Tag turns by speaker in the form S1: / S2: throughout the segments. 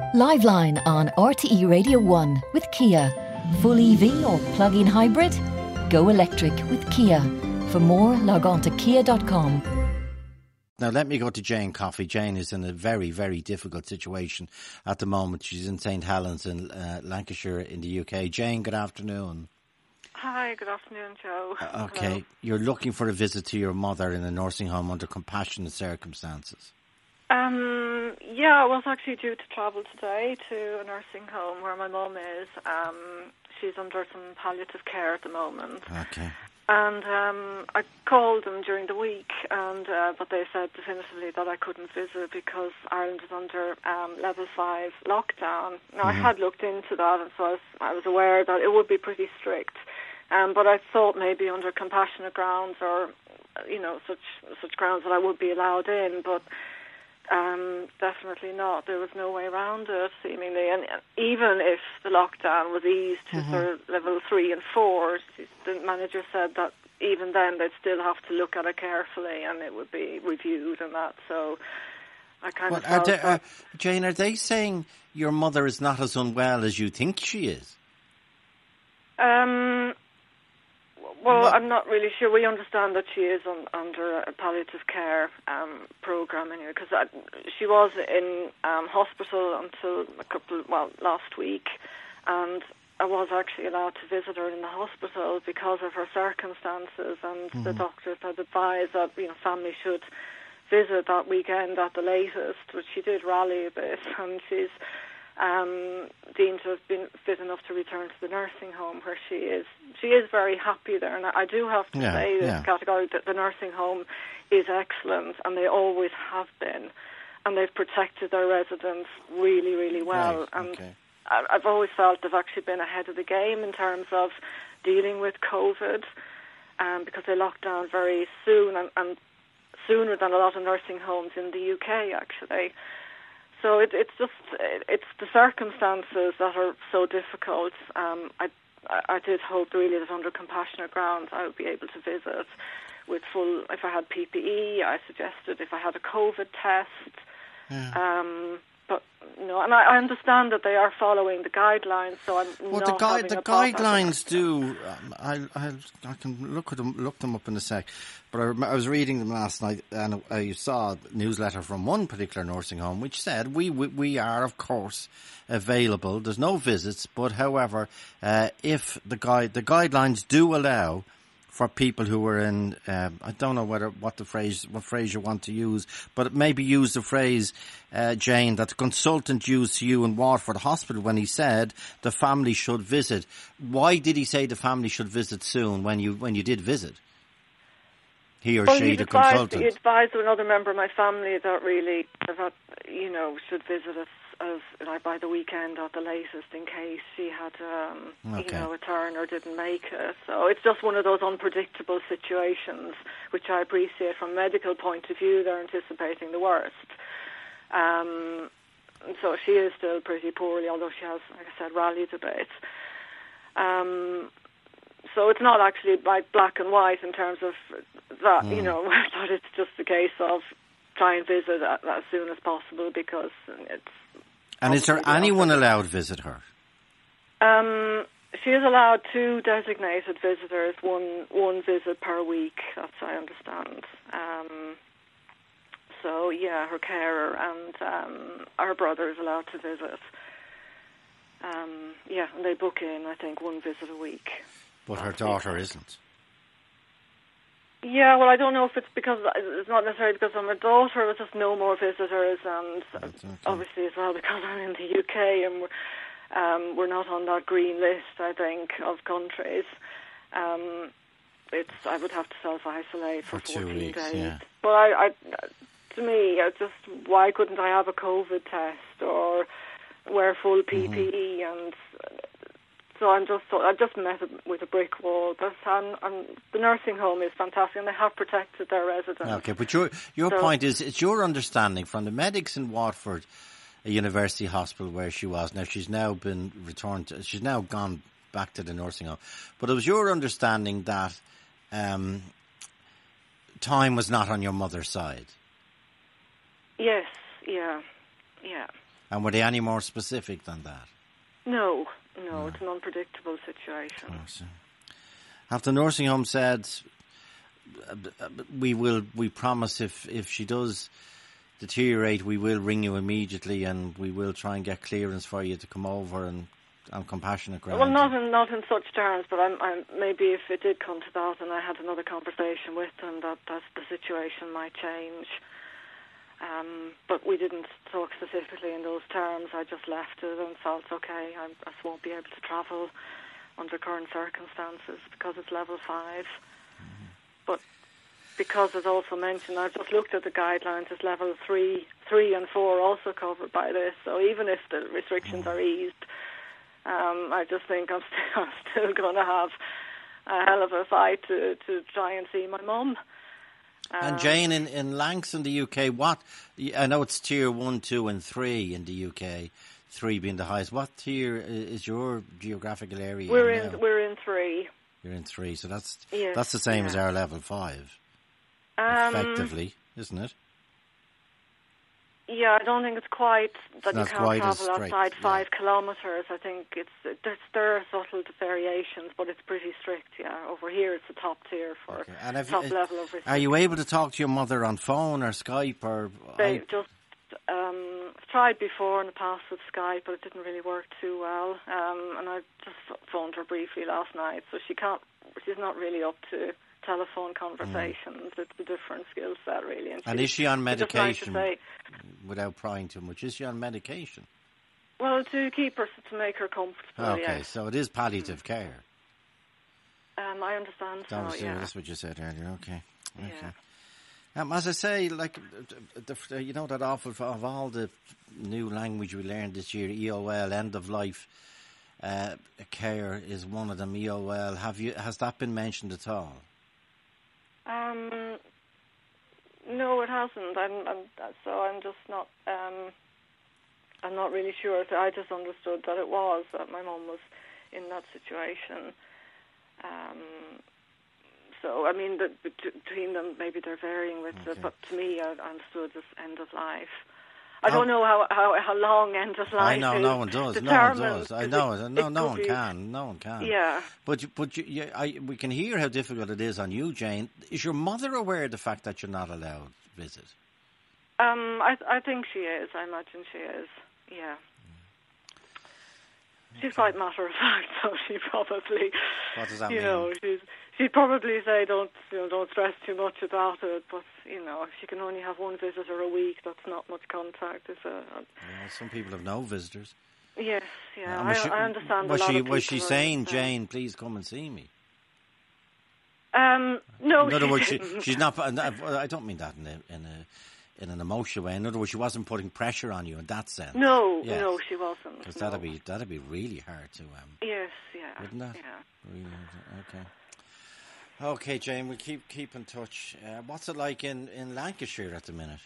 S1: Liveline on RTE Radio 1 with Kia. Full EV or plug-in hybrid? Go electric with Kia. For more, log on to kia.com.
S2: Now, let me go to Jane Coffey. Jane is in a very, very difficult situation at the moment. She's in St Helens in Lancashire in the UK. Jane, good afternoon.
S3: Hi, good afternoon, Joe.
S2: Okay,
S3: Hello.
S2: You're looking for a visit to your mother in a nursing home under compassionate circumstances.
S3: Yeah, I was actually due to travel today to a nursing home where my mum is. She's under some palliative care at the moment.
S2: Okay.
S3: And I called them during the week, but they said definitively that I couldn't visit because Ireland is under level 5 lockdown. Now, I had looked into that, and so I was aware that it would be pretty strict. But I thought maybe under compassionate grounds or, such grounds that I would be allowed in, but definitely not. There was no way around it, seemingly. And even if the lockdown was eased to sort of level 3 and 4, the manager said that even then they'd still have to look at it carefully and it would be reviewed and that. So I kind of felt
S2: Jane, are they saying your mother is not as unwell as you think she is?
S3: Well, I'm not really sure. We understand that she is under a palliative care program anyway, because she was in hospital until last week, and I was actually allowed to visit her in the hospital because of her circumstances, and the doctors had advised that family should visit that weekend at the latest, which she did rally a bit, and she's deemed to have been fit enough to return to the nursing home where she is. She is very happy there, and I do have to say this category that the nursing home is excellent, and they always have been, and they've protected their residents really, really well.
S2: Right,
S3: and
S2: okay.
S3: I've always felt they've actually been ahead of the game in terms of dealing with COVID, because they locked down very soon, and sooner than a lot of nursing homes in the UK, actually. So it's the circumstances that are so difficult. I did hope really that under compassionate grounds I would be able to visit with full. If I had PPE, I suggested if I had a COVID test. But no, and I understand that they are following the guidelines. So I'm not having
S2: the
S3: a problem.
S2: guidelines do. I can look them up in a sec. But I was reading them last night, and I saw a newsletter from one particular nursing home which said we are of course available. There's no visits, but however, if the guidelines do allow for people who are in, I don't know what phrase you want to use, but maybe use the phrase, Jane, that the consultant used to you in Waterford Hospital when he said the family should visit. Why did he say the family should visit soon when you did visit? He or she, the consultant.
S3: He advised another member of my family that really, should visit us by the weekend at the latest in case she had, a turn or didn't make it. So it's just one of those unpredictable situations, which I appreciate from a medical point of view. They're anticipating the worst. So she is still pretty poorly, although she has, like I said, rallied a bit. So it's not actually like black and white in terms of that, but it's just a case of try and visit as soon as possible because it's...
S2: And is there anyone allowed to visit her?
S3: She is allowed 2 designated visitors, one visit per week, that's I understand. So, yeah, her carer and her brother is allowed to visit. And they book in, I think, 1 visit a week.
S2: But her daughter isn't.
S3: Yeah, well, I don't know if it's because it's not necessarily because I'm a daughter. It was just no more visitors, and obviously as well because I'm in the UK and we're not on that green list. I think of countries. I would have to self-isolate for
S2: 2
S3: 14
S2: weeks.
S3: days.
S2: Yeah.
S3: But to me, why couldn't I have a COVID test or wear full PPE and. So I just met with a brick wall. And the nursing home is fantastic, and they have protected their residents.
S2: Okay, but your point is, it's your understanding from the medics in Watford University Hospital where she was. Now she's now been returned. She's now gone back to the nursing home. But it was your understanding that time was not on your mother's side.
S3: Yes. Yeah.
S2: And were they any more specific than that?
S3: No, it's an unpredictable situation.
S2: Have the nursing home said, we promise if she does deteriorate, we will ring you immediately and we will try and get clearance for you to come over and on compassionate grounds?
S3: Well, not in such terms, but I'm maybe if it did come to that and I had another conversation with them, that the situation might change. But we didn't talk specifically in those terms. I just left it and felt, okay, I just won't be able to travel under current circumstances because it's level 5. But because it's also mentioned, I've just looked at the guidelines, it's level 3 and 4 also covered by this. So even if the restrictions are eased, I just think I'm still going to have a hell of a fight to try and see my mum.
S2: And Jane, in Lancs in the UK, I know it's tier 1, 2 and 3 in the UK, 3 being the highest. What tier is your geographical area?
S3: We're in 3.
S2: You're in 3, so that's the same as our level 5, effectively, isn't it?
S3: Yeah, I don't think it's quite that you can't travel outside 5 kilometres. I think there are subtle variations, but it's pretty strict. Yeah, over here it's the top tier for top level of restriction.
S2: Are you able to talk to your mother on phone or Skype or?
S3: They just tried before in the past with Skype, but it didn't really work too well. And I just phoned her briefly last night, so she's not really up to telephone conversations. It's a different skill set, really.
S2: And is she on medication? Without prying too much, is she on medication?
S3: Well, to keep her, to make her comfortable.
S2: Okay,
S3: yes.
S2: So it is palliative care.
S3: I understand.
S2: That's what you said earlier. Okay. Yeah. As I say, like you know that awful of all the new language we learned this year, EOL, end of life care is one of them. EOL. Has that been mentioned at all?
S3: No, it hasn't. I'm just not. I'm not really sure. I just understood that it was that my mum was in that situation. So I mean, between them, maybe they're varying with it. But to me, I understood this end of life. I don't know how long end of life.
S2: I know
S3: is
S2: no one does. No one does. I know. No one can. No one can.
S3: Yeah.
S2: But we can hear how difficult it is on you, Jane. Is your mother aware of the fact that you're not allowed to visit?
S3: I think she is. I imagine she is. Yeah. She's quite matter of fact, so she probably.
S2: What does that
S3: mean?
S2: You know,
S3: she'd probably say don't stress too much about it. But if she can only have one visitor a week, that's not much contact.
S2: Some people have no visitors.
S3: Yes, yeah, I understand. Was
S2: she saying, Jane, please come and see me?
S3: No.
S2: In other words, she's not. I don't mean that in an emotional way. In other words, she wasn't putting pressure on you in that sense.
S3: No, she wasn't.
S2: Because that'd be really hard to.
S3: Yes, yeah.
S2: Wouldn't that?
S3: Yeah.
S2: Really, okay. Okay, Jane, we'll keep in touch. What's it like in Lancashire at the minute?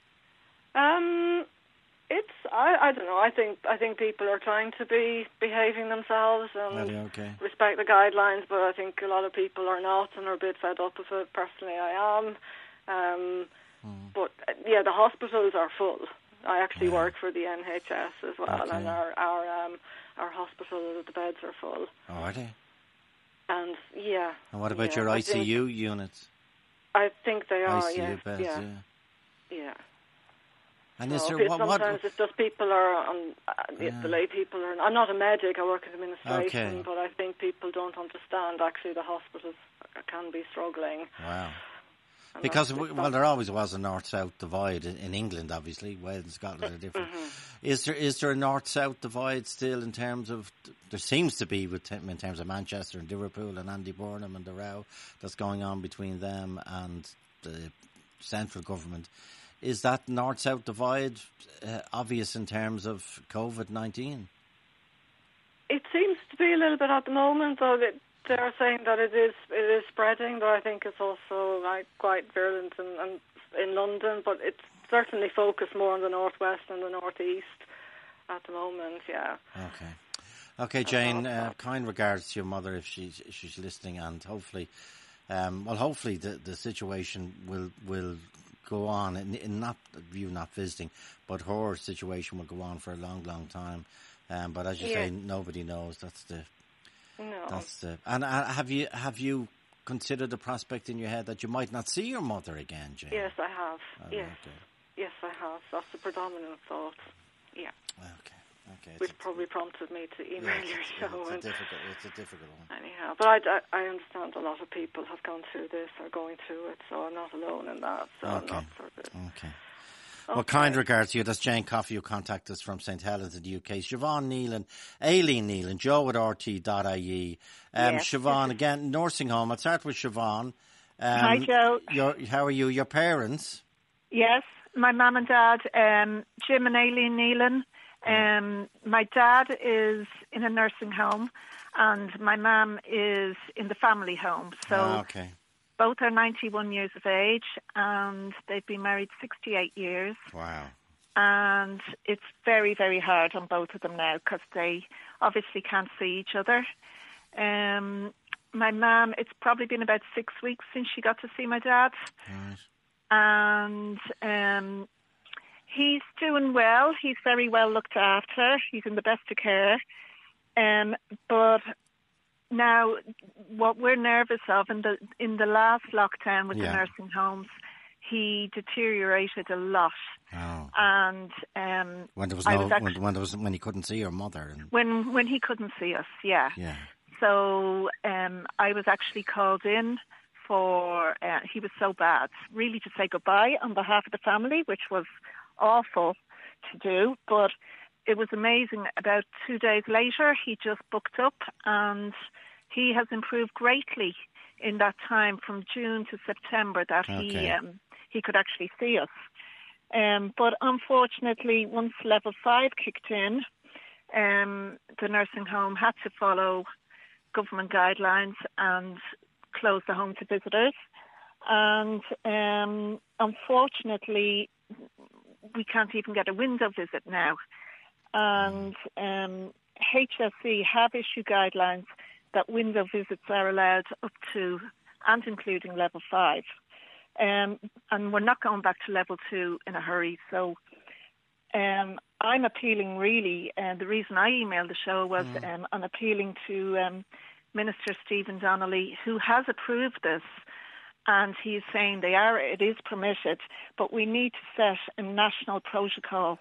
S3: It's I don't know. I think people are trying to be behaving themselves and respect the guidelines, but I think a lot of people are not and are a bit fed up with it. Personally, I am. But the hospitals are full. I actually work for the NHS as well, and our hospital, the beds are full.
S2: Oh, are they?
S3: And
S2: And what about your ICU units?
S3: I think they are.
S2: ICU beds,
S3: yeah.
S2: And
S3: so sometimes it's just people are on. The lay people are. I'm not a medic. I work in administration, but I think people don't understand. Actually, the hospitals can be struggling.
S2: Wow. Because, there always was a north-south divide in England, obviously. Wales and Scotland are different. Mm-hmm. Is there a north-south divide still in terms of... There seems to be in terms of Manchester and Liverpool and Andy Burnham and the row that's going on between them and the central government. Is that north-south divide obvious in terms of COVID-19? It
S3: seems to be a little bit at the moment, though. They're saying that it is spreading, but I think it's also quite virulent in London. But it's certainly focused more on the northwest and the northeast at the moment. Yeah.
S2: Okay, Jane. Kind regards to your mother if she's listening, and hopefully, the situation will go on, in not you not visiting, but her situation will go on for a long, long time. But as you say, nobody knows. And have you considered the prospect in your head that you might not see your mother again, Jane?
S3: Yes, I have. Yes.
S2: Okay.
S3: Yes, I have. That's the predominant thought. Yeah.
S2: Okay.
S3: Which probably prompted me to email your show.
S2: It's a difficult one.
S3: Anyhow, but I understand a lot of people have gone through this or going through it, so I'm not alone in that. So I'm not sort of...
S2: Okay. Well, kind regards to you. That's Jane Coffey who contacted us from St Helens in the UK. Siobhan Nealon, Aileen Nealon, joe@rt.ie. Siobhan, again, nursing home. I'll start with Siobhan.
S4: Hi, Joe.
S2: How are you? Your parents?
S4: Yes, my mum and dad, Jim and Aileen Nealon. My dad is in a nursing home and my mum is in the family home. So both are 91 years of age and they've been married 68 years.
S2: Wow.
S4: And it's very, very hard on both of them now because they obviously can't see each other. My mum, it's probably been about 6 weeks since she got to see my dad.
S2: Right.
S4: And he's doing well. He's very well looked after. He's in the best of care. But now, what we're nervous of in the last lockdown with the nursing homes, he deteriorated a lot.
S2: Oh.
S4: And
S2: when he couldn't see your mother.
S4: When he couldn't see us, yeah. So I was actually called in for. He was so bad, really, to say goodbye on behalf of the family, which was awful to do, but it was amazing. About 2 days later, he just booked up and he has improved greatly in that time from June to September that he could actually see us. But unfortunately, once level 5 kicked in, the nursing home had to follow government guidelines and close the home to visitors. And unfortunately, we can't even get a window visit now. And HSE have issued guidelines that window visits are allowed up to and including level 5. And we're not going back to level 2 in a hurry. So I'm appealing really, the reason I emailed the show was I'm appealing to Minister Stephen Donnelly, who has approved this. And he's saying it is permitted, but we need to set a national protocol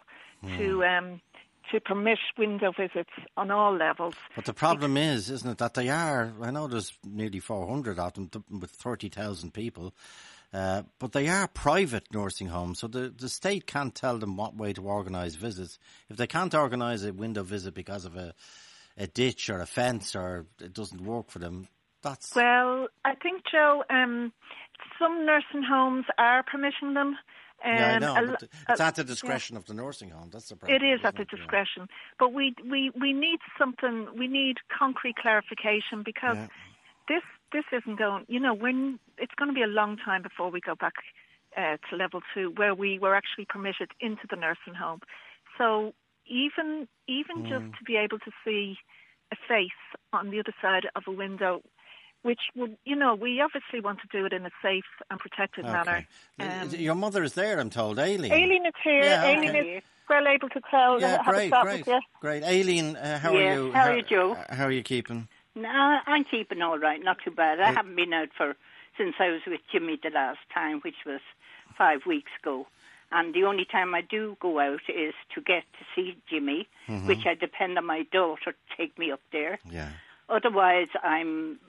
S4: to permit window visits on all levels.
S2: But the problem is, isn't it, that they are, I know there's nearly 400 of them with 30,000 people, but they are private nursing homes, so the state can't tell them what way to organise visits. If they can't organise a window visit because of a ditch or a fence or it doesn't work for them, that's...
S4: Well, I think, Joe, some nursing homes are permitting them.
S2: I know, but it's at the discretion of the nursing home. That's the problem.
S4: It is at the discretion. But we need something, we need concrete clarification because this isn't going, when it's going to be a long time before we go back to level 2 where we were actually permitted into the nursing home. So even just to be able to see a face on the other side of a window, which would, we obviously want to do it in a safe and protected manner.
S2: Your mother is there, I'm told, Aileen.
S4: Aileen is here. Aileen is well able to tell.
S2: Great. Aileen, how are you?
S5: How are you, Joe?
S2: How are you keeping?
S5: No, I'm keeping all right, not too bad. I haven't been out since I was with Jimmy the last time, which was 5 weeks ago. And the only time I do go out is to get to see Jimmy, which I depend on my daughter to take me up there.
S2: Yeah.
S5: Otherwise, I'm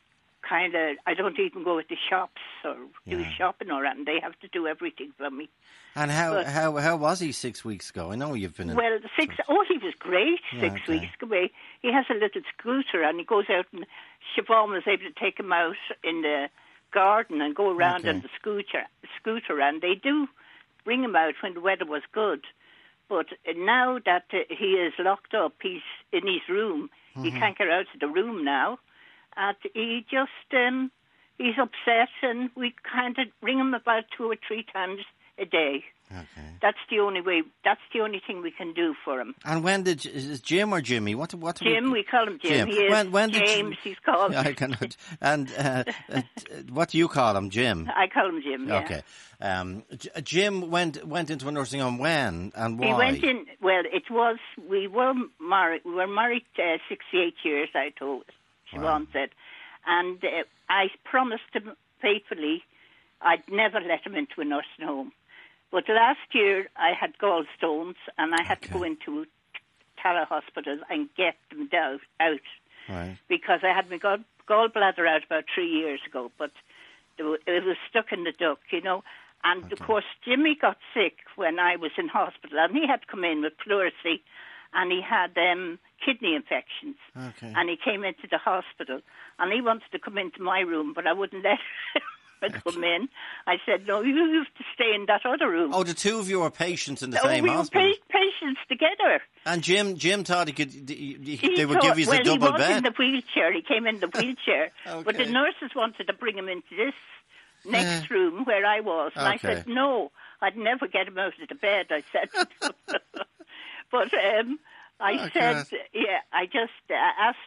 S5: I don't even go to the shops or do shopping or anything. They have to do everything for me.
S2: And how was he 6 weeks ago? I know you've been...
S5: He was great 6 weeks ago. He has a little scooter and he goes out and Siobhan was able to take him out in the garden and go around on the scooter and they do bring him out when the weather was good. But now that he is locked up, he's in his room. He can't get out of the room now. And he just, he's upset and we kind of ring him about 2 or 3 times a day.
S2: Okay.
S5: That's the only way. That's the only thing we can do for him.
S2: And when did is it Jim or Jimmy? What
S5: Jim? We call him Jim. He is
S2: when
S5: James. He's called.
S2: I cannot. And what do you call him, Jim?
S5: I call him Jim. Yeah.
S2: Okay. Jim went into a nursing home when and why?
S5: He went in. Well, it was we were married. We were married 68 years. I told Siobhan said, and I promised him faithfully I'd never let him into a nursing home. But last year I had gallstones and I had to go into Tara Hospital and get them out.
S2: Right.
S5: Because I had my gallbladder out about 3 years ago, but it was stuck in the duct, you know. And, of course, Jimmy got sick when I was in hospital, and he had to come in with pleurisy, and he had kidney infections.
S2: Okay.
S5: And he came into the hospital, and he wanted to come into my room, but I wouldn't let him. Come in. I said, no, you have to stay in that other room.
S2: Oh, the two of you were patients in the same hospital?
S5: We were patients together.
S2: And Jim thought they would give you a double bed?
S5: Well, he was in the wheelchair. He came in the wheelchair.
S2: Okay.
S5: But the nurses wanted to bring him into this next room where I was. And I said, no, I'd never get him out of the bed, I said. But I said, I just asked,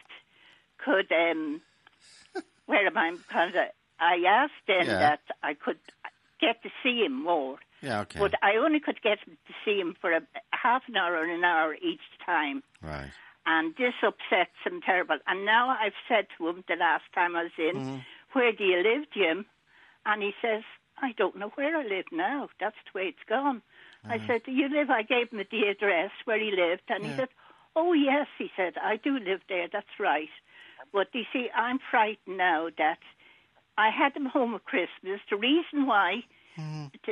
S5: where am I? I asked then that I could get to see him more.
S2: Yeah, okay.
S5: But I only could get to see him for a half an hour or an hour each time.
S2: Right.
S5: And this upsets him terrible. And now I've said to him the last time I was in, where do you live, Jim? And he says, I don't know where I live now. That's the way it's gone. I said, do you live? I gave him the address where he lived. And he said, oh, yes, he said, I do live there. That's right. But you see, I'm frightened now that I had him home at Christmas. The reason why, to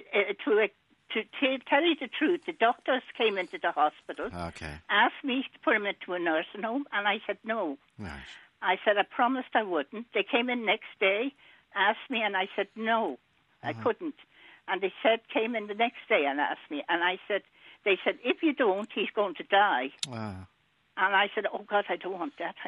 S5: tell you the truth, the doctors came into the hospital, asked me to put him into a nursing home, and I said no.
S2: Right.
S5: I said I promised I wouldn't. They came in next day, asked me, and I said no, I couldn't. And they came in the next day and asked me, and they said, if you don't, he's going to die.
S2: Wow.
S5: And I said, oh God, I don't want that.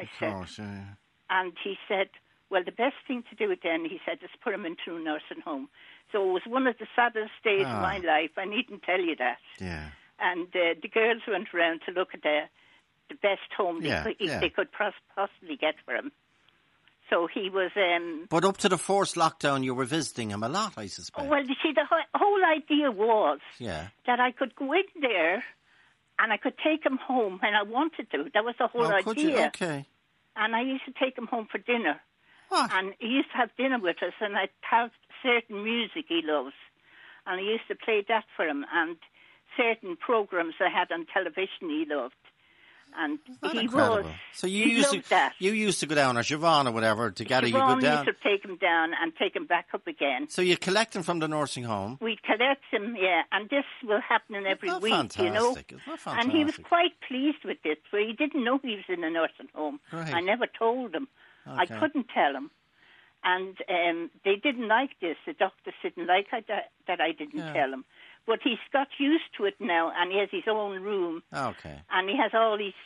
S5: And he said, well, the best thing to do then, he said, is put him into a nursing home. So it was one of the saddest days of my life. I needn't tell you that.
S2: Yeah.
S5: And the girls went around to look at the best home they could possibly get for him. So he was...
S2: but up to the first lockdown, you were visiting him a lot, I suspect.
S5: Well, you see, the whole idea was that I could go in there and I could take him home when I wanted to. That was the whole idea.
S2: Could you? Okay.
S5: And I used to take him home for dinner.
S2: What?
S5: And he used to have dinner with us, and I'd have certain music he loves. And I used to play that for him, and certain programs I had on television he loved. And he
S2: incredible.
S5: Was.
S2: So
S5: he loved that.
S2: You used to go down, or Siobhan or whatever, together you go down.
S5: Siobhan used to take him down and take him back up again.
S2: So you collect him from the nursing home?
S5: We'd collect him, and this will happen every week,
S2: fantastic?
S5: you know.
S2: Isn't that fantastic?
S5: And he was quite pleased with this, for he didn't know he was in a nursing home.
S2: Right.
S5: I never told him.
S2: Okay.
S5: I couldn't tell him. And they didn't like this. The doctors didn't like that I didn't tell him. But he's got used to it now, and he has his own room.
S2: Okay.
S5: And he has all these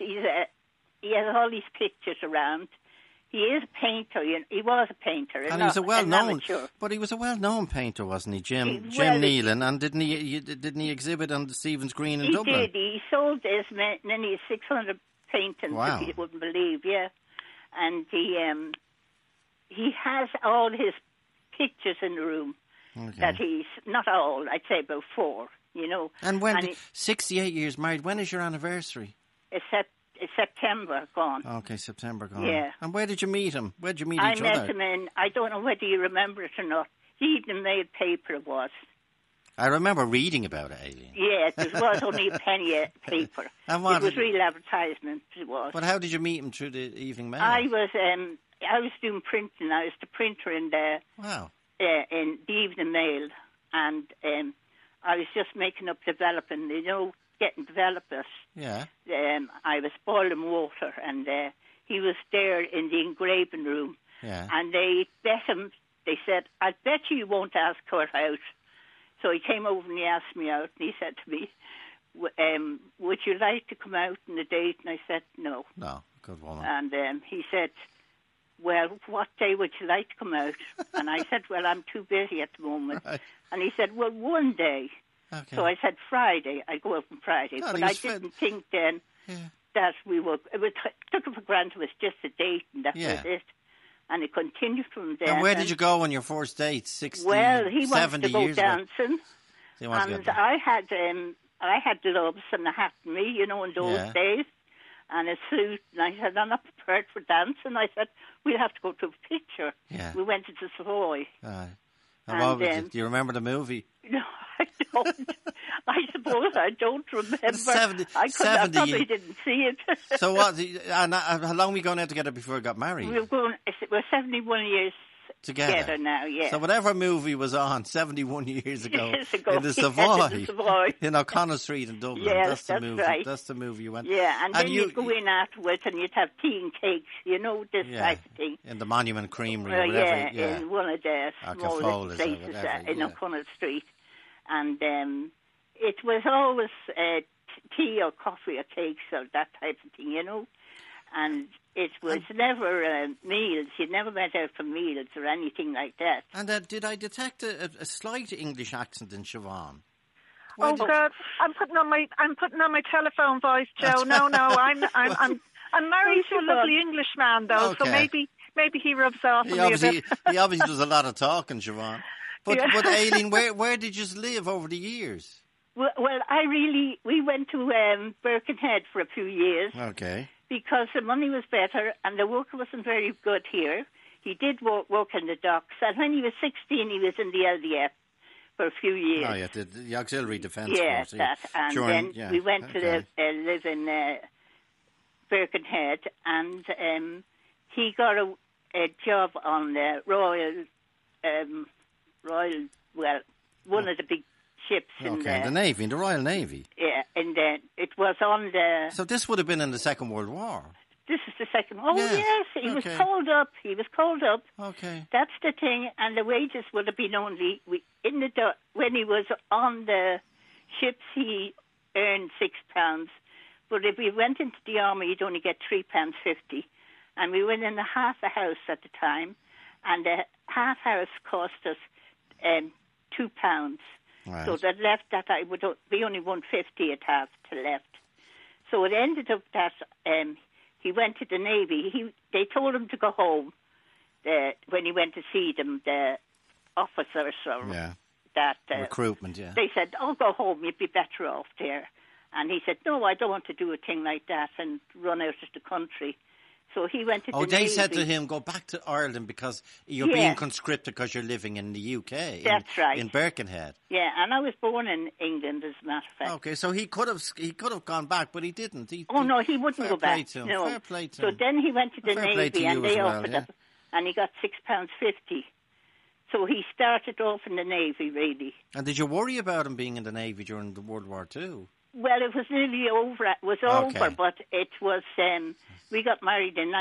S5: pictures around. He is a painter. He was a painter.
S2: And he was a well-known painter, wasn't he, Jim Nealon? And didn't he exhibit on the Stephen's Green in Dublin?
S5: He did. He sold as many as 600 paintings, if you wouldn't believe, And he has all his pictures in the room.
S2: Okay.
S5: That he's, not all, I'd say about 4, you know.
S2: And 68 years married, when is your anniversary?
S5: It's September gone.
S2: Okay, September gone.
S5: Yeah.
S2: And where did you meet him? Where did you meet each other?
S5: I met him in, I don't know whether you remember it or not, the Evening Mail paper it was.
S2: I remember reading about it, Aileen.
S5: Yeah, there was only a penny a paper.
S2: And what
S5: it was real advertisement, it was.
S2: But how did you meet him, through the Evening Mail?
S5: I was doing printing. I was the printer in the...
S2: Wow.
S5: In the Evening Mail, and I was just making up developing, getting developers.
S2: Yeah.
S5: I was boiling water, and he was there in the engraving room.
S2: Yeah.
S5: And they bet him, they said, I bet you won't ask her out. So he came over and he asked me out, and he said to me, would you like to come out on a date? And I said, no.
S2: No, good woman.
S5: And he said, well, what day would you like to come out? And I said, well, I'm too busy at the moment. Right. And he said, well, one day.
S2: Okay.
S5: So I said Friday. I'd go out on Friday.
S2: God,
S5: but I didn't think then that we were... took it for granted it was just a date and that was it. And it continued from there.
S2: And where did you go on your first date? 60,
S5: well, he
S2: 70
S5: wanted to go dancing.
S2: And
S5: I had gloves and a hat on me, in those days, and a suit. And I said, I'm not prepared for dancing. I said, we'll have to go to a picture.
S2: Yeah.
S5: We went to the Savoy.
S2: Do you remember the movie?
S5: No, I don't. I suppose I don't remember. I probably didn't see it.
S2: So what? And how long were you going out together before you got married?
S5: We're 71 years together now, yeah.
S2: So whatever movie was on 71 years ago in the Savoy, in O'Connell Street in Dublin.
S5: Yes,
S2: that's the movie.
S5: Right.
S2: That's the movie you went.
S5: Yeah, and then you'd go in afterwards and you'd have tea and cakes, this type of thing.
S2: In the Monument Creamery or whatever.
S5: In one of the small places in O'Connell Street. And it was always tea or coffee or cakes or that type of thing, And it was never meals. You never went out for meals or anything like that.
S2: And did I detect a slight English accent in Siobhan?
S4: God, I'm putting on my telephone voice, Joe. No, I'm married to a lovely Englishman though, so maybe he rubs off on me a bit.
S2: He obviously does a lot of talking, Siobhan. But Aileen, where did you live over the years?
S5: Well, we went to Birkenhead for a few years.
S2: Okay.
S5: Because the money was better and the work wasn't very good here. He did work in the docks, and when he was 16, he was in the LDF for a few years.
S2: Oh, yeah, the Auxiliary Defence
S5: Force.
S2: Yeah,
S5: and then we went to live in Birkenhead, and he got a job on the one of the big ships in
S2: the Navy, in the Royal Navy.
S5: Yeah, and it was on the...
S2: So this would have been in the Second World War?
S5: This is the second... Oh, yes, he was called up.
S2: Okay.
S5: That's the thing, and the wages would have been only... when he was on the ships, he earned £6. But if we went into the army, he'd only get £3.50. And we went in a half a house at the time, and the half house cost us £2.
S2: Right.
S5: So that left that I would be only £1.50 at half to left. So it ended up that he went to the Navy. They told him to go home when he went to see them, the officers or that
S2: recruitment.
S5: They said, go home, you'd be better off there. And he said, no, I don't want to do a thing like that and run out of the country. So he went to the Navy.
S2: They said to him, go back to Ireland because you're being conscripted because you're living in the UK.
S5: That's right.
S2: In Birkenhead.
S5: Yeah, and I was born in England, as a matter of fact.
S2: Okay, so he could have gone back, but he didn't.
S5: He wouldn't go back. No.
S2: Fair play to him.
S5: So then he went to the Navy and they offered him, and he got £6.50. So he started off in the Navy, really.
S2: And did you worry about him being in the Navy during the World War II?
S5: Well, it was nearly over. It was over, but it was... we got married in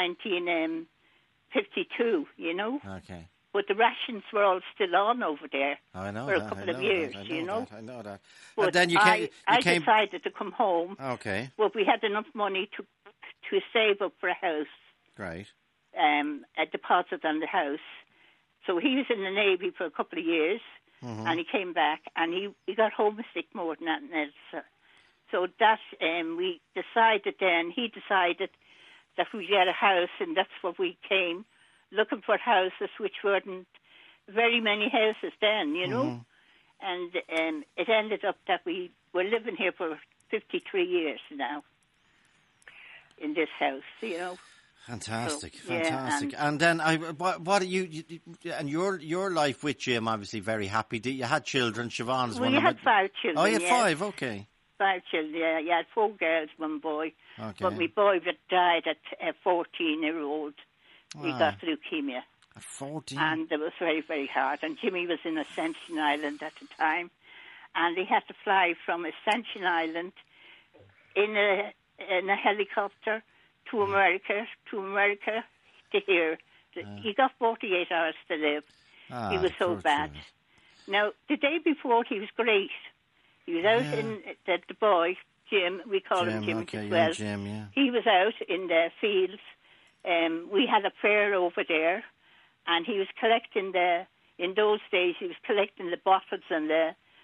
S5: 1952,
S2: Okay.
S5: But the rations were all still on over there
S2: for
S5: a couple of years,
S2: I know that.
S5: But
S2: and then
S5: I decided to come home.
S2: Okay.
S5: But we had enough money to save up for a house.
S2: Right.
S5: A deposit on the house. So he was in the Navy for a couple of years, and he came back, and he got homesick more than that. So that he decided that we get a house, and that's what we came, looking for houses, which weren't very many houses then, And it ended up that we were living here for 53 years now in this house,
S2: Fantastic,
S5: so,
S2: fantastic. And then, what are you and your life with Jim? Obviously, very happy. You had children. Siobhan's one of them.
S5: We had 5 children.
S2: Oh, you had 5. Okay.
S5: 5 children. Yeah, you had 4 girls, 1 boy.
S2: Okay.
S5: But my boy that died at 14-year-old. He got leukemia.
S2: At 14.
S5: And it was very, very hard. And Jimmy was in Ascension Island at the time, and he had to fly from Ascension Island in a helicopter to America to here. He got 48 hours to live. He was so bad. Now, the day before, he was great. He was out in the boy, Jim. We call him Jim as well.
S2: Jim, yeah.
S5: He was out in the fields. We had a fair over there, and he was collecting in those days, he was collecting the bottles and the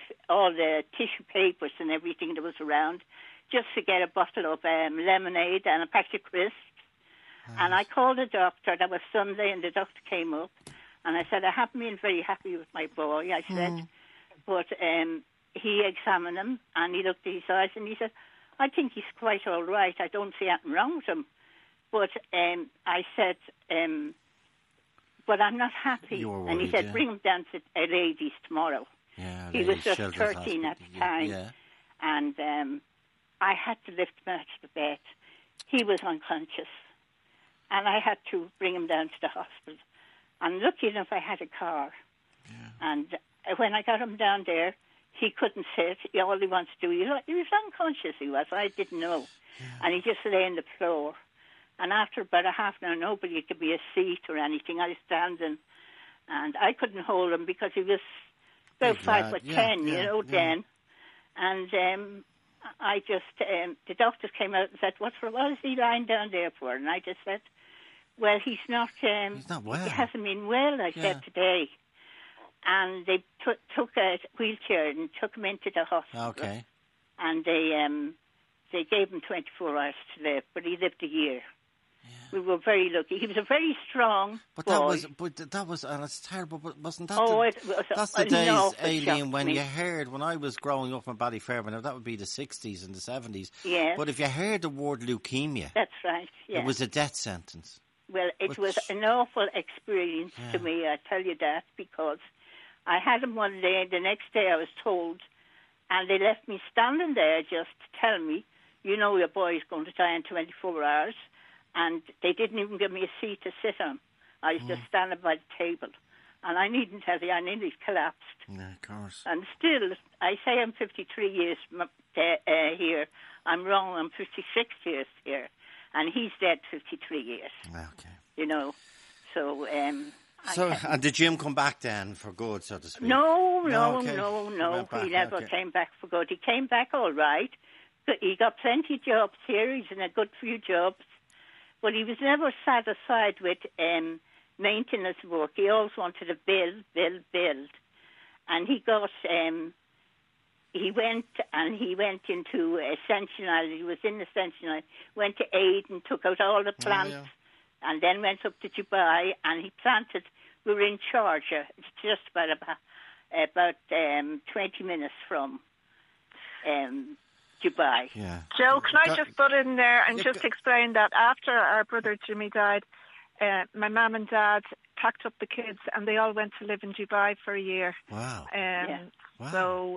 S5: all the tissue papers and everything that was around just to get a bottle of lemonade and a pack of crisps. Nice. And I called the doctor. That was Sunday, and the doctor came up. And I said, I haven't been very happy with my boy, I said. But he examined him, and he looked at his eyes, and he said, I think he's quite all right. I don't see anything wrong with him. But I said, but I'm not happy.
S2: Worried,
S5: and he said, bring him down to a lady's tomorrow.
S2: Yeah,
S5: he was just 13 at the time. Yeah. And I had to lift him out of the bed. He was unconscious. And I had to bring him down to the hospital. And lucky enough, I had a car. Yeah. And when I got him down there, he couldn't sit. All he wanted to do, he was unconscious, he was. I didn't know. Yeah. And he just lay on the floor. And after about a half an hour, nobody could be a seat or anything. I was standing. And I couldn't hold him because he was about 5'10", then. And I just, the doctors came out and said, what is he lying down there for? And I just said, well, he's not well. He hasn't been well, I said today. And they took a wheelchair and took him into the hospital.
S2: Okay.
S5: And they gave him 24 hours to live, but he lived a year. Yeah. We were very lucky. He was a very strong boy.
S2: That was, and it's terrible, but wasn't that that's the days, Aileen, when you heard, when I was growing up in Ballyfermot, now that would be the 60s and the 70s.
S5: Yeah.
S2: But if you heard the word leukemia,
S5: that's right, yeah.
S2: It was a death sentence.
S5: Well, it was an awful experience to me, I tell you that, because I had him one day, the next day I was told, and they left me standing there just to tell me, your boy is going to die in 24 hours. And they didn't even give me a seat to sit on. I was just standing by the table. And I needn't tell you, I nearly collapsed.
S2: Yeah, of course.
S5: And still, I say I'm 53 years here. I'm wrong, I'm 56 years here. And he's dead 53 years.
S2: Okay.
S5: So...
S2: and did Jim come back then for good, so to speak?
S5: No. He never came back for good. He came back all right. He got plenty of jobs here. He's in a good few jobs. But he was never satisfied with maintenance work. He always wanted to build. And he got, he went into Ascension. He was in Ascension. Went to Aden, took out all the plants, and then went up to Dubai, and he planted. We were in Georgia. It's just about 20 minutes from Dubai.
S2: Yeah.
S4: Joe, can I just butt in there and just explain that after our brother Jimmy died, my mum and dad packed up the kids and they all went to live in Dubai for a year.
S2: Wow.
S4: Wow. So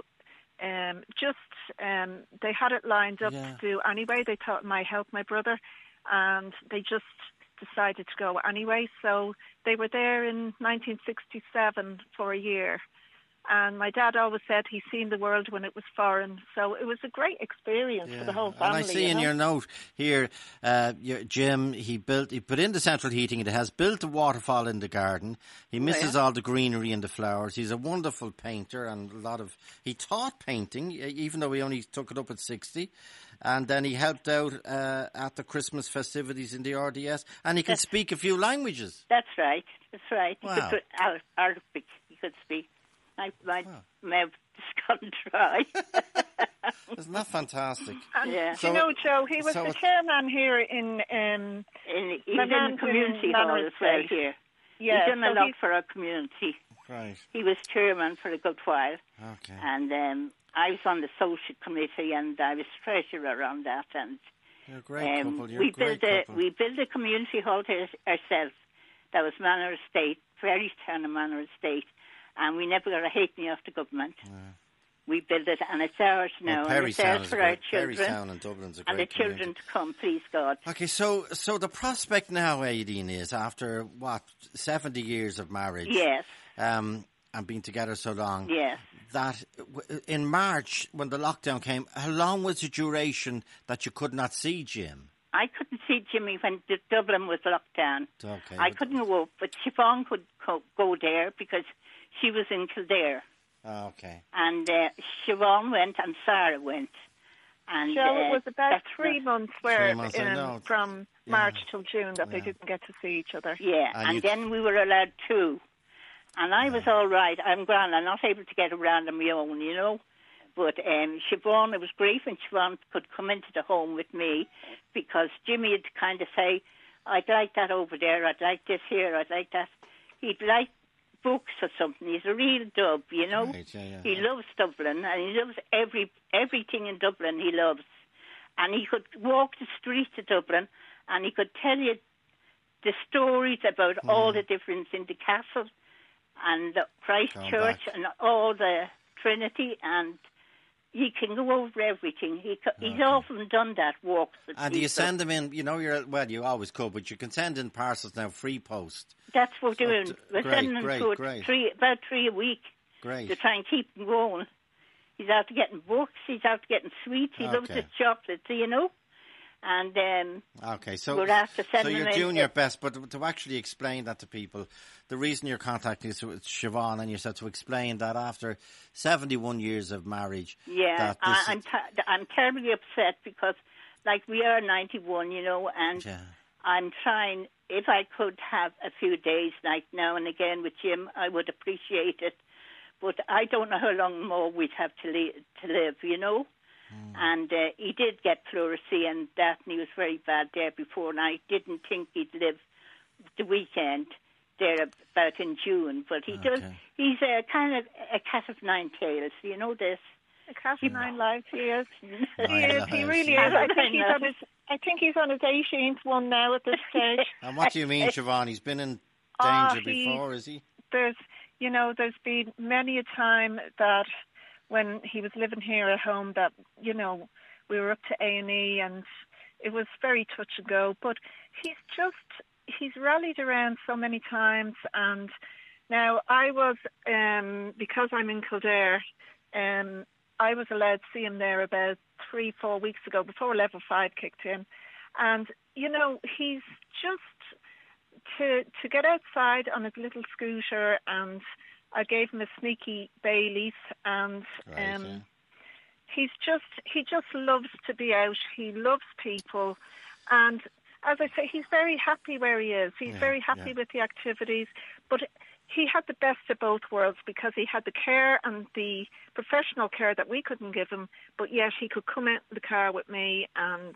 S4: they had it lined up to do anyway. They thought it might help my brother, and they just decided to go anyway. So they were there in 1967 for a year. And my dad always said he's seen the world when it was foreign. So it was a great experience for the whole family.
S2: And I see in your note here, Jim, he put in the central heating. It has built a waterfall in the garden. He misses all the greenery and the flowers. He's a wonderful painter, and he taught painting, even though he only took it up at 60. And then he helped out at the Christmas festivities in the RDS. And he can speak a few languages.
S5: That's right.
S2: Wow.
S5: He could Arabic, he could speak. My mouth just gone dry.
S2: Isn't that fantastic?
S4: And Joe, he was the chairman here in
S5: he's in the community hall as well here. Yeah, he's done a lot for our community.
S2: Right.
S5: He was chairman for a good while.
S2: Okay.
S5: And I was on the social committee, and I was treasurer on that. And
S2: you're a great couple.
S5: We built a community hall ourselves. That was Manor Estate, Fairstown and Manor Estate. And we never got a halfpenny off the government. Yeah. We built it, and it's ours now.
S2: Well,
S5: and it's ours for our children.
S2: Parrystown in Dublin's a great
S5: and the children to come, please God.
S2: Okay, so the prospect now, Aileen, is after 70 years of marriage.
S5: Yes.
S2: And being together so long.
S5: Yes.
S2: That in March, when the lockdown came, how long was the duration that you could not see Jim?
S5: I couldn't see Jimmy when Dublin was locked down.
S2: Okay.
S5: I couldn't go, but Siobhan could go there because she was in Kildare.
S2: Oh, okay.
S5: And Siobhan went and Sarah went. And
S4: so it was about 3 months from March till June that they didn't get to see each other.
S5: Yeah, and then we were allowed 2. And I was all right. I'm grand. I'm not able to get around on my own, you know. But Siobhan, it was great when Siobhan could come into the home with me, because Jimmy would kind of say, I'd like that over there, I'd like this here, I'd like that. He'd like books or something. He's a real dub, you know.
S2: Right, yeah.
S5: He loves Dublin, and he loves everything in Dublin he loves. And he could walk the streets of Dublin, and he could tell you the stories about all the difference in the castle and the Christ Church and all the Trinity, and he can go over everything. He's often done that, walks.
S2: And do you send them in, you know, you always could, but you can send in parcels now, free post.
S5: That's what we're doing. We're sending them about 3 a week.
S2: Great.
S5: To try and keep them going. He's after getting books, he's after getting sweets, he loves his chocolates, you know. And
S2: so
S5: we're after sending
S2: you're
S5: them
S2: doing your best, but to actually explain that to people, the reason you're contacting us with Siobhan and yourself to explain that after 71 years of marriage.
S5: Yeah, I'm terribly upset because, like, we are 91, you know, and I'm trying, if I could have a few days, like now and again with Jim, I would appreciate it. But I don't know how long more we'd have to live, you know. And he did get pleurisy and that, and he was very bad there before, and I didn't think he'd live the weekend there about in June. But he does. He's a kind of a cat of nine tails, you know this.
S4: A cat of nine lives, he is. He really is. I think he's on his 18th one now at this stage.
S2: And what do you mean, Siobhan? He's been in danger before, is he?
S4: There's been many a time that when he was living here at home that, you know, we were up to A&E and it was very touch and go. But he's rallied around so many times. And now I was, because I'm in Kildare, I was allowed to see him there about 3-4 weeks ago before Level 5 kicked in. And, you know, he's just to get outside on his little scooter, and I gave him a sneaky Baileys, and he just loves to be out. He loves people, and as I say, he's very happy where he is. He's very happy with the activities, but he had the best of both worlds because he had the care and the professional care that we couldn't give him, but yet he could come out in the car with me and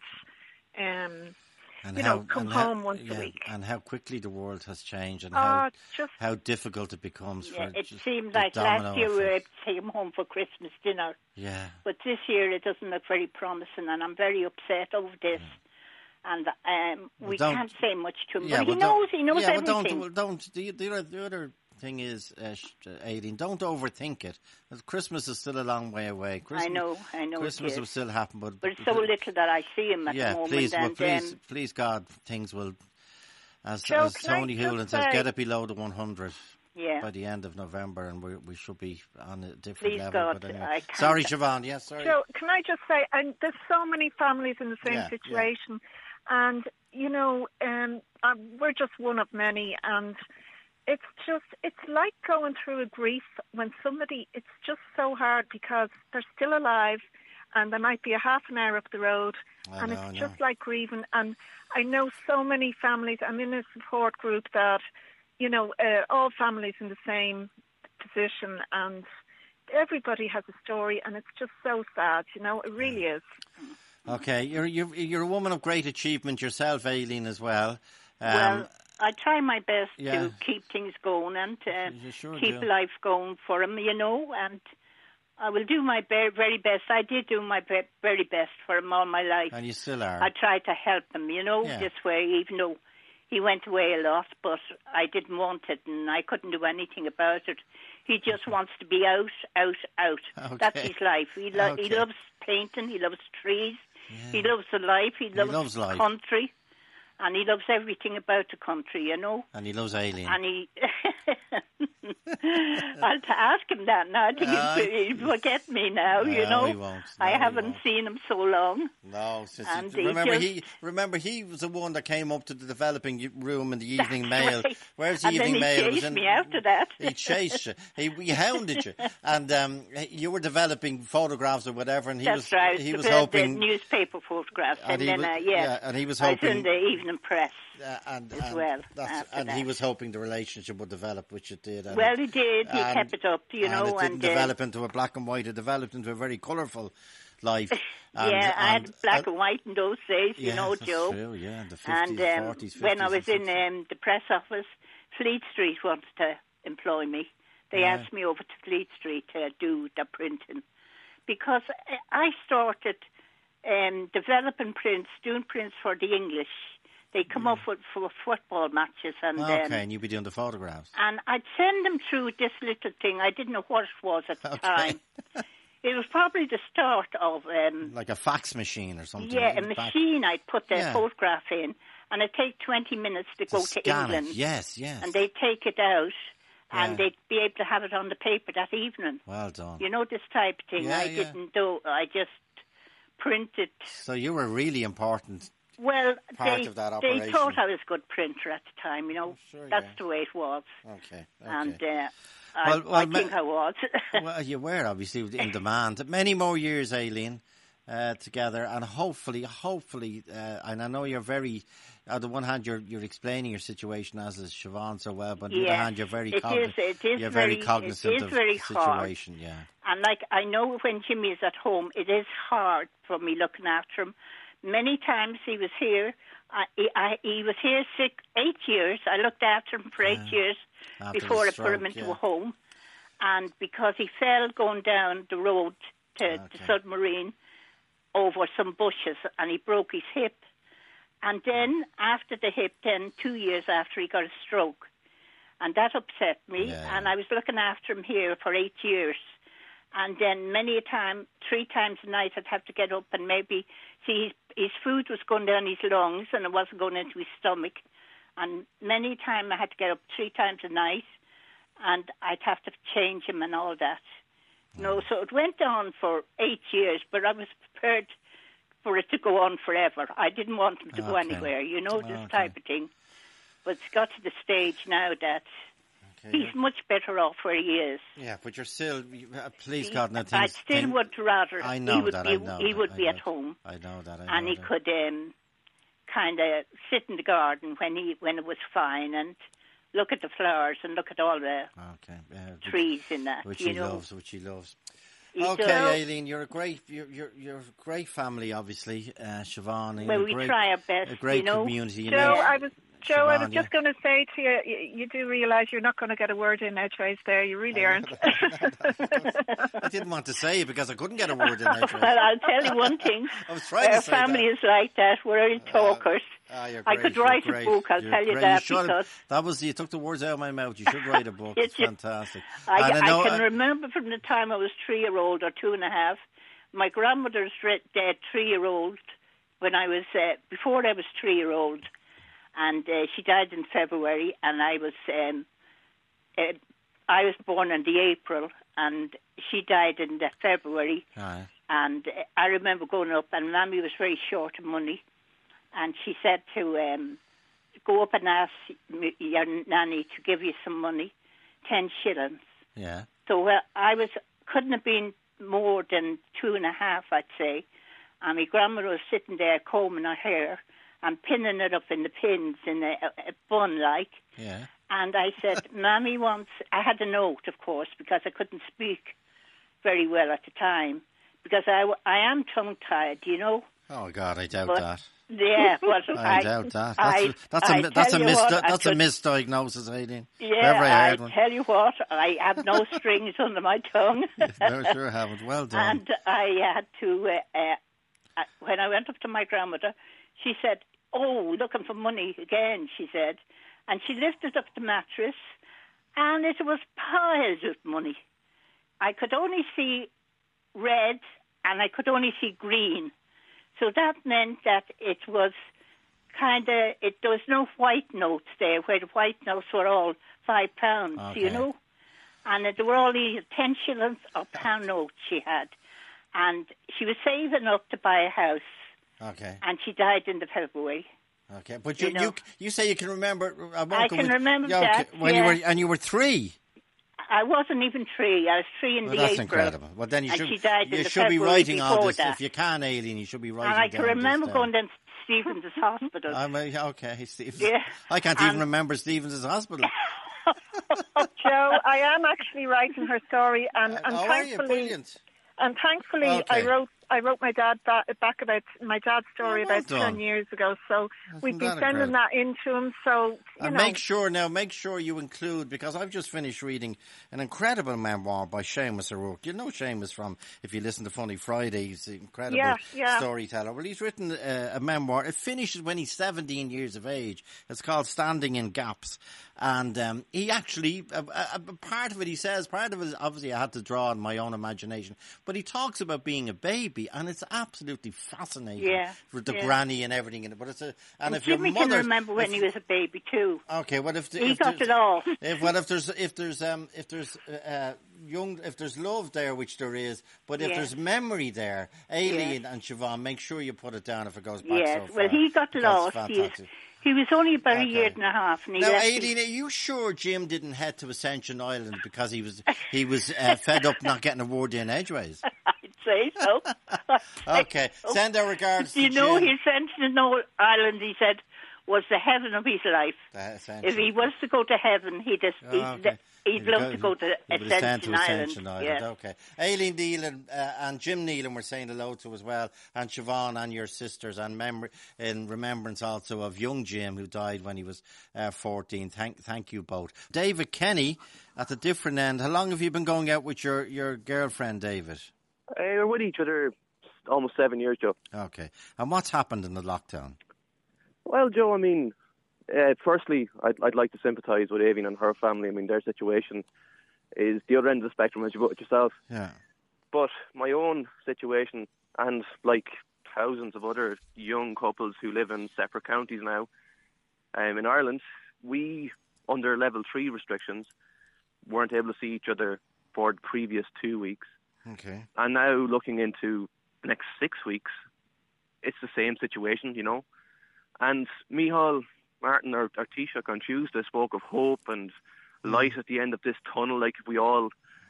S4: come home once a week.
S2: And how quickly the world has changed, and how difficult it becomes for
S5: it seemed like last year we were able to take him home for Christmas dinner.
S2: Yeah.
S5: But this year it doesn't look very promising, and I'm very upset over this. And we can't say much to him. But he knows everything.
S2: The other thing is, Aileen, don't overthink it. Christmas is still a long way away.
S5: I know.
S2: Christmas will still happen, but
S5: it's so little that I see him at the moment.
S2: Please, God, things will, as Tony Hewlin says, get it below the 100 by the end of November, and we should be on a different level.
S5: God,
S2: but anyway. Sorry, Siobhan. Yes, sorry.
S4: Joe, can I just say, there's so many families in the same situation, and you know, we're just one of many, and it's like going through a grief when somebody, it's just so hard because they're still alive and they might be a half an hour up the road, it's just like grieving. And I know so many families, I'm in a support group that, you know, all families in the same position, and everybody has a story, and it's just so sad, you know, it really is.
S2: Okay, you're a woman of great achievement yourself, Aileen, as well.
S5: Well, I try my best to keep things going and keep life going for him, you know, and I will do my very best. I did do my very best for him all my life.
S2: And you still are.
S5: I tried to help him, you know, this way, even though he went away a lot, but I didn't want it and I couldn't do anything about it. He just wants to be out.
S2: Okay.
S5: That's his life. He loves painting, he loves trees, he loves the life, he loves the country. And he loves everything about the country, you know.
S2: And he loves Aileen.
S5: And I'll ask him that now. I think he'll forget me now, you know.
S2: He won't.
S5: I haven't seen him so long.
S2: No, remember he was the one that came up to the developing room in the evening mail.
S5: Right.
S2: Where's the evening mail?
S5: He chased me after that.
S2: He chased you. He hounded you, and you were developing photographs or whatever. And he was hoping
S5: the newspaper photographs, and
S2: he was hoping
S5: I was in the evening press as well.
S2: And he was hoping the relationship would develop. develop, which it did.
S5: Well, it did. He kept it up, you know.
S2: And it didn't develop into a black and white. It developed into a very colourful life.
S5: I had black and white in those days, you know, Joe.
S2: True, yeah, the 50s, 40s, 50s.
S5: When I was in the press office, Fleet Street wanted to employ me. They asked me over to Fleet Street to do the printing because I started developing prints, doing prints for the English. They come up for football matches. And
S2: and you'd be doing the photographs.
S5: And I'd send them through this little thing. I didn't know what it was at the time. It was probably the start of...
S2: like a fax machine or something.
S5: Yeah, a machine I'd put the photograph in, and it'd take 20 minutes to go to England.
S2: Yes.
S5: And they'd take it out, and they'd be able to have it on the paper that evening.
S2: Well done.
S5: You know, this type of thing. I didn't do. I just printed.
S2: So you were really important...
S5: Well,
S2: part of that operation.
S5: They thought I was a good printer at the time, you know. That's the way it was.
S2: Okay.
S5: And I think I was.
S2: Well, you were obviously in demand. Many more years, Aileen, together, and hopefully, and I know you're very. On the one hand, you're explaining your situation as is Siobhan so well, but on the other hand, you're very cognizant of the situation. Yeah.
S5: And like I know when Jimmy is at home, it is hard for me looking after him. Many times he was here. He was here 8 years. I looked after him for 8 years before I put him into a home. And because he fell going down the road to the submarine over some bushes, and he broke his hip. And then after the hip, 2 years after, he got a stroke. And that upset me. Yeah. And I was looking after him here for 8 years. And then many a time, 3 times a night, I'd have to get up and maybe see his food was going down his lungs and it wasn't going into his stomach. And many a time I had to get up 3 times a night and I'd have to change him and all that. No, so it went on for 8 years, but I was prepared for it to go on forever. I didn't want him to go anywhere, you know, this type of thing. But it's got to the stage now that he's much better off where he is.
S2: Yeah, but you're still, please God, now
S5: I still would rather he would be at home.
S2: I know that.
S5: And he could kind of sit in the garden when it was fine and look at the flowers and look at all the trees in that.
S2: Which he loves. Okay, Aileen, you're a great family, obviously, Siobhan.
S5: Well, we try our best,
S2: a great community.
S4: Joe, I was just going to say to you, you do realise you're not going to get a word in edgeways there. You really aren't.
S2: I didn't want to say it because I couldn't get a word in edgeways.
S5: Well, I'll tell you one thing.
S2: I was trying to say
S5: family is like that. We're all talkers. I could write a book, I'll tell you that. Because
S2: you took the words out of my mouth. You should write a book. It's fantastic.
S5: I can remember from the time I was 3-year-old or 2.5, my grandmother's dead 3-year-old when I was, before I was 3-year-old. And she died in February, and I was born in the April, and she died in the February.
S2: Right.
S5: And I remember going up, and Mammy was very short of money, and she said to go up and ask your nanny to give you some money, 10 shillings.
S2: Yeah.
S5: So couldn't have been more than 2.5, I'd say. And my grandmother was sitting there combing her hair and pinning it up in the pins in a bun like.
S2: Yeah.
S5: And I said, Mammy wants... I had a note, of course, because I couldn't speak very well at the time. Because I am tongue-tied, you know.
S2: Oh, God, I doubt that.
S5: Yeah, but
S2: I doubt that. That's a misdiagnosis, Aileen.
S5: Yeah, I tell you what, I have no strings under my tongue.
S2: No, sure haven't. Well done.
S5: And I had to... when I went up to my grandmother, she said, "Oh, looking for money again," she said. And she lifted up the mattress, and it was piles of money. I could only see red, and I could only see green. So that meant that it was there was no white notes there, where the white notes were all £5, you know. And there were only 10 shillings or pound notes she had. And she was saving up to buy a house.
S2: Okay.
S5: And she died in the February.
S2: Okay, but you say you can remember.
S5: I can remember that.
S2: When you were 3.
S5: I wasn't even 3. I was 3 in the April.
S2: That's incredible. Well, then you
S5: should
S2: be writing all this if you can, Aileen. You should be writing.
S5: And I can remember going down to Stevens' Hospital.
S2: Okay, Stevens. Yeah. I can't even remember Stevens' Hospital.
S4: Joe, I am actually writing her story, and
S2: thankfully,
S4: okay. I wrote my dad back about my dad's story about 10 years ago. So we've been sending that in to him. So
S2: make sure you include, because I've just finished reading an incredible memoir by Seamus O'Rourke. You know Seamus from, if you listen to Funny Friday, he's an incredible storyteller. Well, he's written a memoir. It finishes when he's 17 years of age. It's called Standing in Gaps. And he actually, a part of it, he says, part of it is obviously I had to draw on my own imagination, but he talks about being a baby, and it's absolutely fascinating with the granny and everything in it. But it's
S5: and if Jimmy can remember when he was a baby too.
S2: Okay, well
S5: he got it all.
S2: If there's love there, which there is, but if there's memory there, Aileen and Siobhan, make sure you put it down if it goes back so far.
S5: Well, he got it all. He was only about a year and a half. And
S2: now, Aileen, are you sure Jim didn't head to Ascension Island because he was fed up not getting a word in edgeways?
S5: I'd say so.
S2: Okay, send our regards to
S5: Jim. His Ascension Island, he said, was the heaven of his life. If he was to go to heaven, he'd love to go to Ascension Island. Yeah.
S2: Okay. Aileen Nealon and Jim Nealon were saying hello to as well, and Siobhan and your sisters, and in remembrance also of young Jim, who died when he was 14. Thank you both. David Kenny at the different end. How long have you been going out with your girlfriend, David?
S6: We're with each other almost 7 years, Joe.
S2: Okay. And what's happened in the lockdown?
S6: Well, Joe, I mean, firstly, I'd like to sympathise with Avian and her family. I mean, their situation is the other end of the spectrum, as you put it yourself.
S2: Yeah.
S6: But my own situation, and like thousands of other young couples who live in separate counties now, in Ireland, we, under level 3 restrictions, weren't able to see each other for the previous 2 weeks.
S2: Okay.
S6: And now, looking into the next 6 weeks, it's the same situation, And Micheál Martin, our Taoiseach, on Tuesday spoke of hope and light at the end of this tunnel, like if we all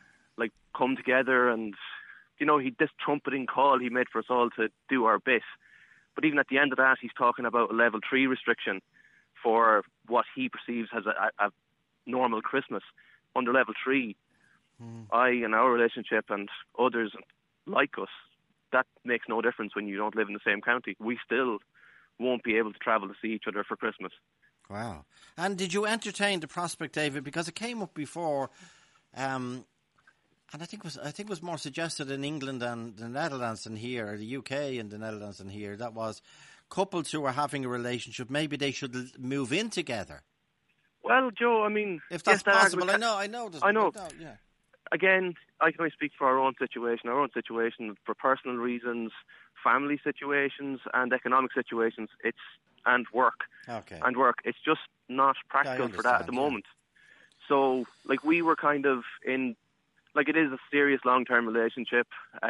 S6: come together, and this trumpeting call he made for us all to do our bit. But even at the end of that, he's talking about a level 3 restriction for what he perceives as a normal Christmas. Under level 3, I, in our relationship, and others like us, that makes no difference when you don't live in the same county. We still won't be able to travel to see each other for Christmas.
S2: Wow. And did you entertain the prospect, David, because it came up before, and I think it was more suggested in England and the Netherlands than here, or the UK and the Netherlands than here, that was couples who are having a relationship, maybe they should move in together.
S6: Well, Joe, I mean,
S2: if that's possible, I know.
S6: Yeah. Again, I can only speak for our own situation for personal reasons, family situations, and economic situations. And work.
S2: Okay.
S6: And work. It's just not practical for that at the moment. So, we were kind of in, it is a serious long-term relationship,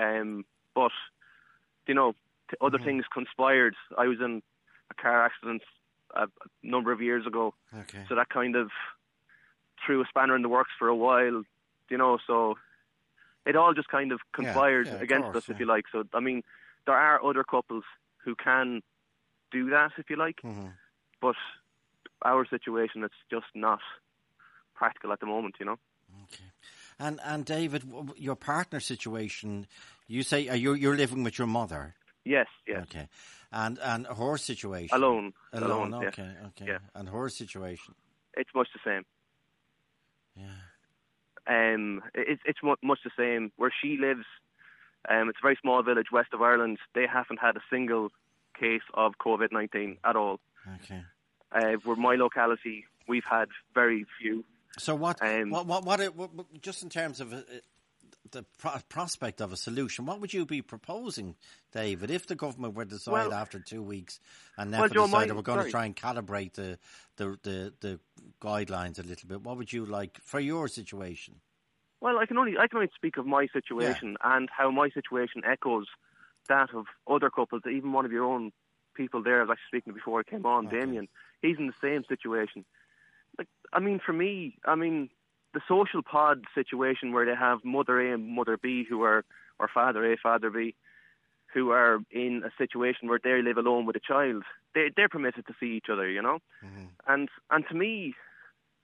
S6: but, other things conspired. I was in a car accident a number of years ago.
S2: Okay.
S6: So that kind of threw a spanner in the works for a while, so it all just kind of conspired against us, if you like. So, I mean, there are other couples who can do that, if you like, but our situation, it's just not practical at the moment,
S2: Okay. And David, your partner situation, you say you're living with your mother?
S6: Yes.
S2: Okay. And her situation?
S6: Alone.
S2: Okay.
S6: Yeah.
S2: And her situation?
S6: It's much the same.
S2: Yeah.
S6: It's much the same. Where she lives, it's a very small village west of Ireland. They haven't had a single case of COVID-19 at all.
S2: Okay.
S6: Where my locality, we've had very few.
S2: So what just in terms of the prospect of a solution, what would you be proposing, David, if the government were to decide after 2 weeks and never decided we're going to try and calibrate the guidelines a little bit? What would you like for your situation?
S6: Well, I can only speak of my situation and how my situation echoes that of other couples. Even one of your own people there, I was actually speaking to before I came on, Damien. He's in the same situation. For me, the social pod situation where they have mother A and mother B or father A, father B, who are in a situation where they live alone with a child, they're permitted to see each other, And to me,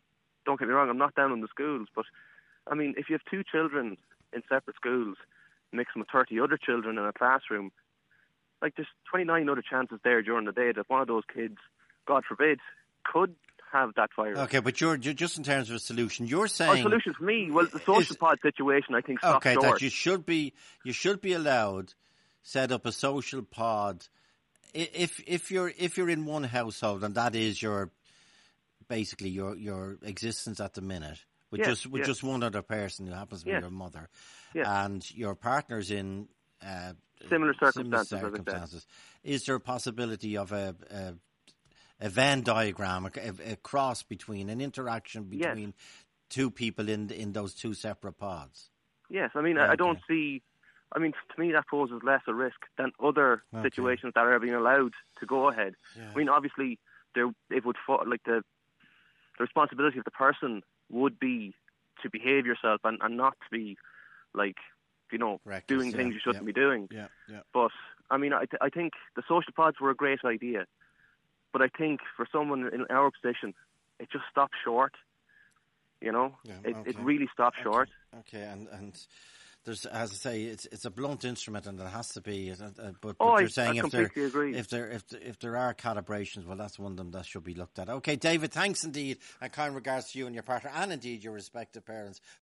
S6: don't get me wrong, I'm not down on the schools, but I mean, if you have 2 children in separate schools, mix them with 30 other children in a classroom, like there's 29 other chances there during the day that one of those kids, God forbid, could have that virus.
S2: Okay, but you're just in terms of a solution. You're saying
S6: a solution for me. Well, the social pod situation, I think, stops short.
S2: That you should be allowed set up a social pod if you're in one household and that is your basically your existence at the minute with just one other person who happens to be your mother, and your partner's in
S6: similar circumstances.
S2: Is there a possibility of a Venn diagram, a cross between an interaction between 2 people in those 2 separate pods?
S6: Yes, I mean, I don't see. I mean, to me, that poses less a risk than other situations that are being allowed to go ahead. Yeah. I mean, obviously, it would like the responsibility of the person would be to behave yourself and not to be like, you know, reckless, doing things you shouldn't be doing.
S2: Yeah.
S6: But I mean, I think the social pods were a great idea. But I think for someone in our position, it just stops short. You know, it really stops short.
S2: Okay, and there's, as I say, it's a blunt instrument, and there has to be. But you're saying
S6: if
S2: there are calibrations, well, that's one of them that should be looked at. Okay, David, thanks indeed, and kind regards to you and your partner, and indeed your respective parents.